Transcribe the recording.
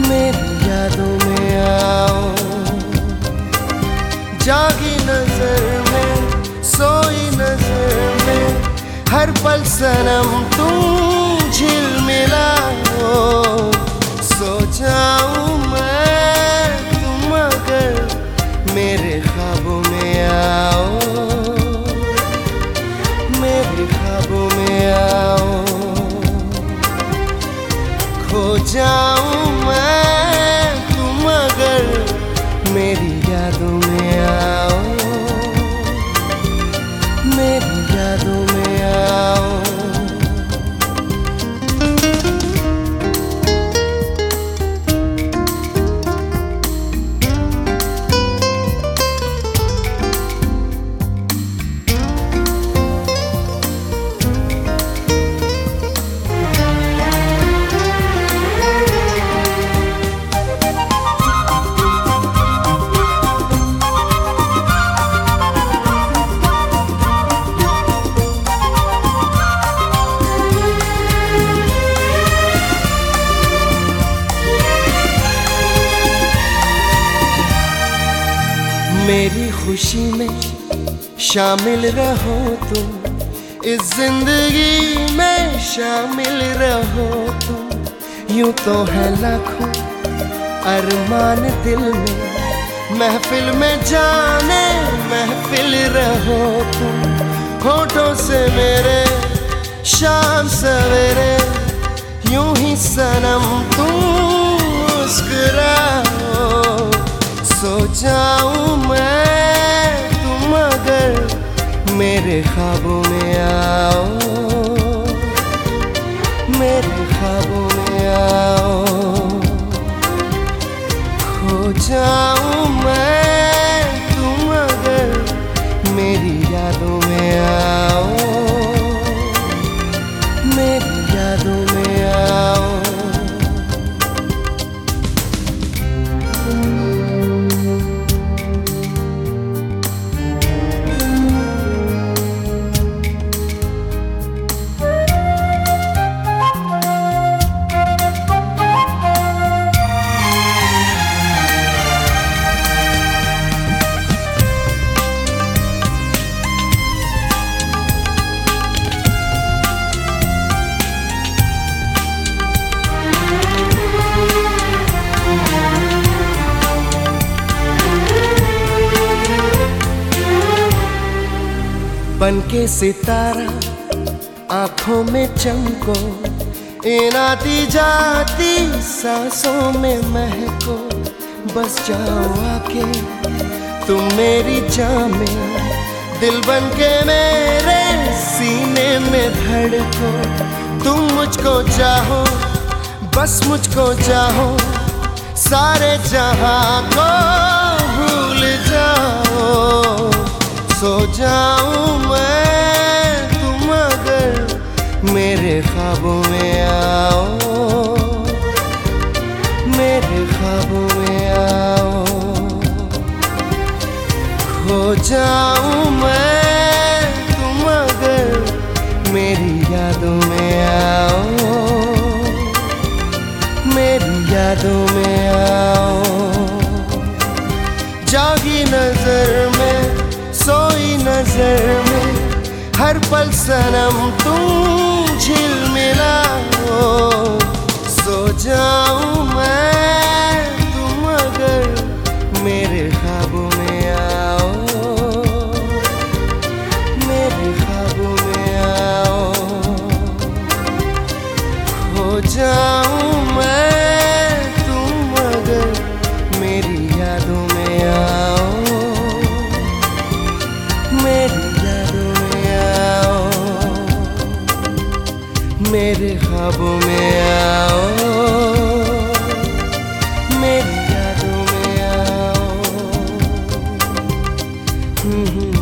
मेरी यादों में आओ, जागी नजर में सोई नजर में, हर पल सनम तुम झिलमिलाओ। सो जाऊं मैं तुम अगर मेरे ख्वाबों में आओ, मेरे ख्वाबों में आओ। खो जाऊं मैं तुम अगर मेरी यादों में आओ, मेरी यादों में आओ। मेरी खुशी में शामिल रहो तुम, इस जिंदगी में शामिल रहो तुम। यूं तो है लाखों अरमान दिल में, महफिल में जाने महफिल रहो तुम। होठों से मेरे शाम सवेरे यूं ही सनम तुम मुस्कुराओ। सो जाऊं मैं तुम अगर मेरे ख्वाबों में आओ, मेरे ख्वाबों में आओ। खो जाऊं मैं तुम अगर मेरी यादों में आओ, मेरी यादों में आओ। बन के सितारा आंखों में चमको, इन आती जाती सांसों में महको। बस जाओ आके तुम मेरी जान में, दिल बन के मेरे सीने में धड़को। तुम मुझको चाहो बस मुझको चाहो, सारे जहां को भूल जाओ। सो जाऊं मैं तुम अगर मेरे ख्वाबों में आओ, मेरे ख्वाबों में आओ। खो जाऊं मैं तुम अगर मेरी यादों में आओ, मेरी यादों में आओ। जागी नजर में सोई नजर में, हर पल सनम तुम झिलमिलाओ। सो जाऊं मैं तुम अगर मेरे ख्वाबों में आओ, मेरे ख्वाबों में आओ। खो जाऊं मैं तुम अगर मेरी यादों में आओ, मेरी यादों में आओ। मेरे ख्वाबों में आओ, मेरी यादों में आओ।